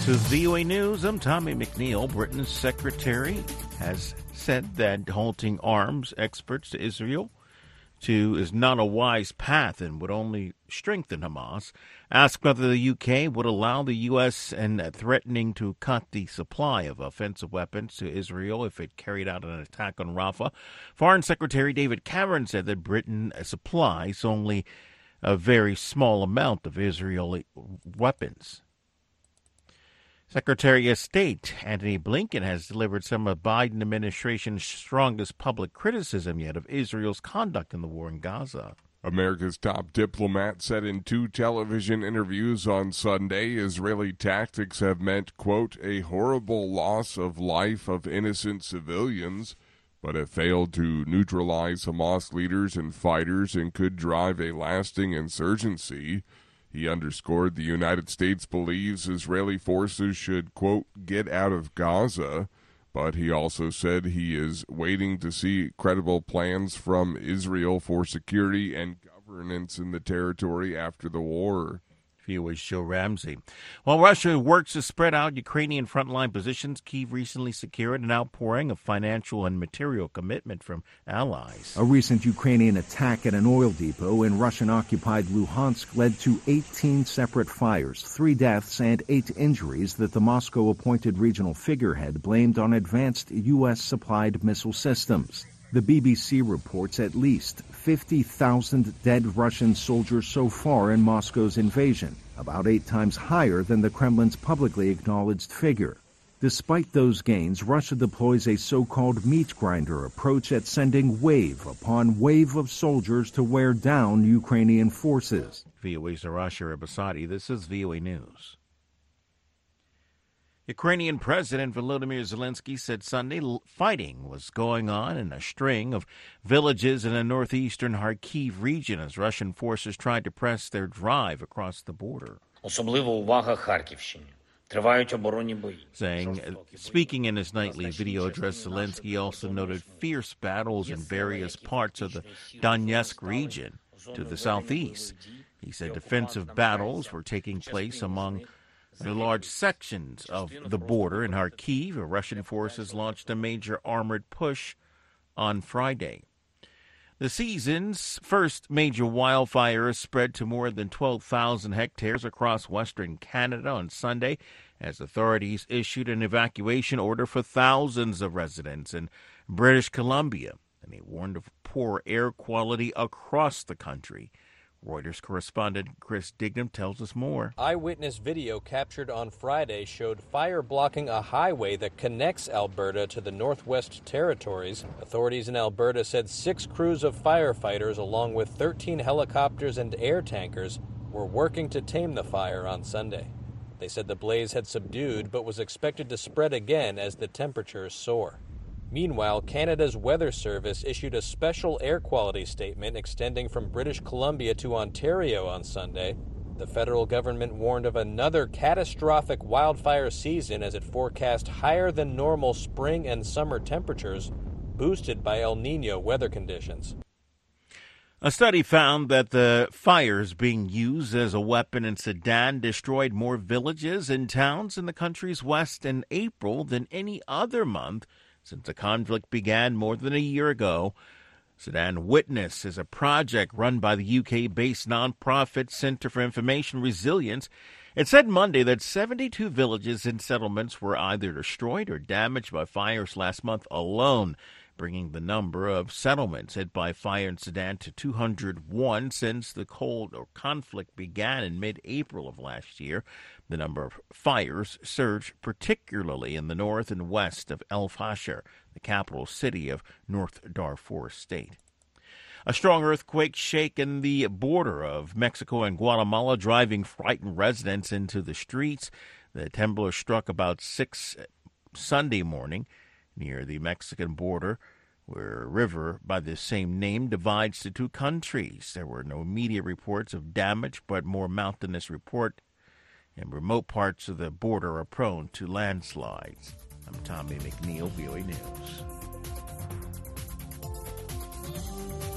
This is VOA News. I'm Tommy McNeil. Britain's secretary has said that halting arms exports to Israel is not a wise path and would only strengthen Hamas. Asked whether the UK would allow the U.S. and threatening to cut the supply of offensive weapons to Israel if it carried out an attack on Rafah, Foreign Secretary David Cameron said that Britain supplies only a very small amount of Israeli weapons. Secretary of State Antony Blinken has delivered some of Biden administration's strongest public criticism yet of Israel's conduct in the war in Gaza. America's top diplomat said in two television interviews on Sunday Israeli tactics have meant, quote, a horrible loss of life of innocent civilians, but have failed to neutralize Hamas leaders and fighters and could drive a lasting insurgency. He underscored the United States believes Israeli forces should, quote, get out of Gaza, but he also said he is waiting to see credible plans from Israel for security and governance in the territory after the war. VOA's Joe Ramsey. While Russia works to spread out Ukrainian frontline positions, Kyiv recently secured an outpouring of financial and material commitment from allies. A recent Ukrainian attack at an oil depot in Russian-occupied Luhansk led to 18 separate fires, 3 deaths, and 8 injuries that the Moscow-appointed regional figurehead blamed on advanced U.S.-supplied missile systems. The BBC reports at least 50,000 dead Russian soldiers so far in Moscow's invasion, about 8 times higher than the Kremlin's publicly acknowledged figure. Despite those gains, Russia deploys a so-called meat grinder approach at sending wave upon wave of soldiers to wear down Ukrainian forces. VOA's Arasha Abasadi. This is VOA News. Ukrainian President Volodymyr Zelensky said Sunday fighting was going on in a string of villages in the northeastern Kharkiv region as Russian forces tried to press their drive across the border. Speaking in his nightly video address, Zelensky also noted fierce battles in various parts of the Donetsk region to the southeast. He said defensive battles were taking place among the large sections of the border in Kharkiv. Russian forces launched a major armored push on Friday. The season's first major wildfire spread to more than 12,000 hectares across western Canada on Sunday as authorities issued an evacuation order for thousands of residents in British Columbia, and they warned of poor air quality across the country. Reuters correspondent Chris Dignam tells us more. Eyewitness video captured on Friday showed fire blocking a highway that connects Alberta to the Northwest Territories. Authorities in Alberta said 6 crews of firefighters, along with 13 helicopters and air tankers, were working to tame the fire on Sunday. They said the blaze had subdued but was expected to spread again as the temperatures soar. Meanwhile, Canada's Weather Service issued a special air quality statement extending from British Columbia to Ontario on Sunday. The federal government warned of another catastrophic wildfire season as it forecast higher than normal spring and summer temperatures, boosted by El Niño weather conditions. A study found that the fires being used as a weapon in Sudan destroyed more villages and towns in the country's west in April than any other month since the conflict began more than a year ago. Sudan Witness is a project run by the UK-based nonprofit Center for Information Resilience. It said Monday that 72 villages and settlements were either destroyed or damaged by fires last month alone, bringing the number of settlements hit by fire in Sudan to 201 since the conflict began in mid-April of last year. The number of fires surged particularly in the north and west of El Fasher, the capital city of North Darfur State. A strong earthquake shaken the border of Mexico and Guatemala, driving frightened residents into the streets. The temblor struck about 6 Sunday morning near the Mexican border, where a river by the same name divides the two countries. There were no immediate reports of damage, but more mountainous report and remote parts of the border are prone to landslides. I'm Tommy McNeil, VOA News.